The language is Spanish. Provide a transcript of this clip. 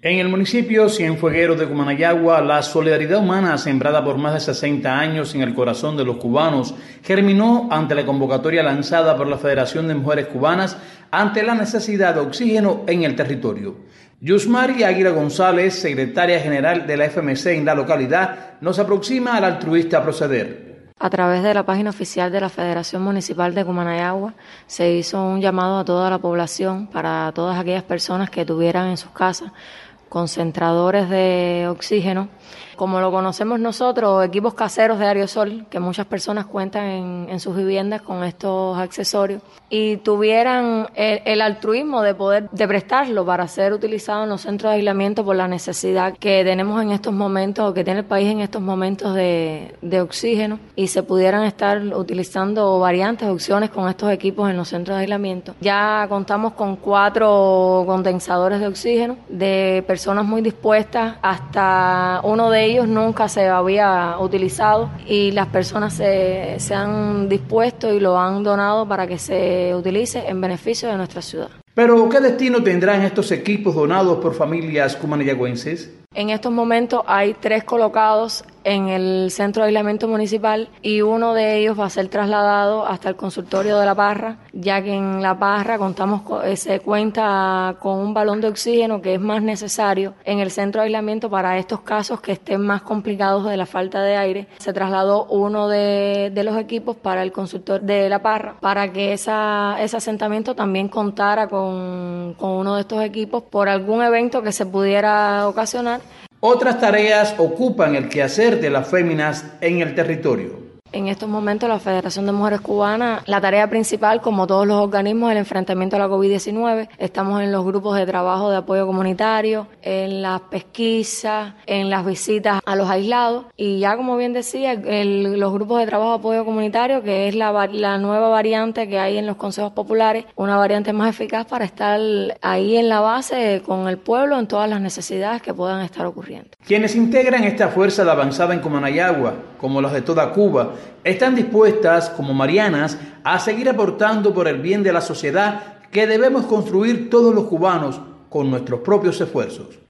En el municipio Cienfuegueros de Cumanayagua, la solidaridad humana sembrada por más de 60 años en el corazón de los cubanos germinó ante la convocatoria lanzada por la Federación de Mujeres Cubanas ante la necesidad de oxígeno en el territorio. Yusmari Águila González, secretaria general de la FMC en la localidad, nos aproxima al altruista proceder. A través de la página oficial de la Federación Municipal de Cumanayagua se hizo un llamado a toda la población para todas aquellas personas que tuvieran en sus casas concentradores de oxígeno, como lo conocemos nosotros, equipos caseros de aerosol, que muchas personas cuentan en sus viviendas con estos accesorios, y tuvieran el altruismo de poder prestarlo para ser utilizado en los centros de aislamiento por la necesidad que tenemos en estos momentos, o que tiene el país en estos momentos de oxígeno, y se pudieran estar utilizando variantes, opciones con estos equipos en los centros de aislamiento. Ya contamos con 4 condensadores de oxígeno de personas muy dispuestas, hasta uno de ellos nunca se había utilizado y las personas se han dispuesto y lo han donado para que se utilice en beneficio de nuestra ciudad. Pero, ¿qué destino tendrán estos equipos donados por familias cumanayagüenses? En estos momentos hay 3 colocados en el centro de aislamiento municipal y uno de ellos va a ser trasladado hasta el consultorio de La Parra, ya que en La Parra se cuenta con un balón de oxígeno que es más necesario en el centro de aislamiento para estos casos que estén más complicados de la falta de aire. Se trasladó uno de los equipos para el consultorio de La Parra para que ese asentamiento también contara con uno de estos equipos por algún evento que se pudiera ocasionar. Otras tareas ocupan el quehacer de las féminas en el territorio. En estos momentos la Federación de Mujeres Cubanas, la tarea principal, como todos los organismos, es el enfrentamiento a la COVID-19. Estamos en los grupos de trabajo de apoyo comunitario, en las pesquisas, en las visitas a los aislados y ya, como bien decía, los grupos de trabajo de apoyo comunitario, que es la nueva variante que hay en los consejos populares, una variante más eficaz para estar ahí en la base con el pueblo en todas las necesidades que puedan estar ocurriendo. Quienes integran esta fuerza de avanzada en Cumanayagua, como las de toda Cuba, están dispuestas, como Marianas, a seguir aportando por el bien de la sociedad que debemos construir todos los cubanos con nuestros propios esfuerzos.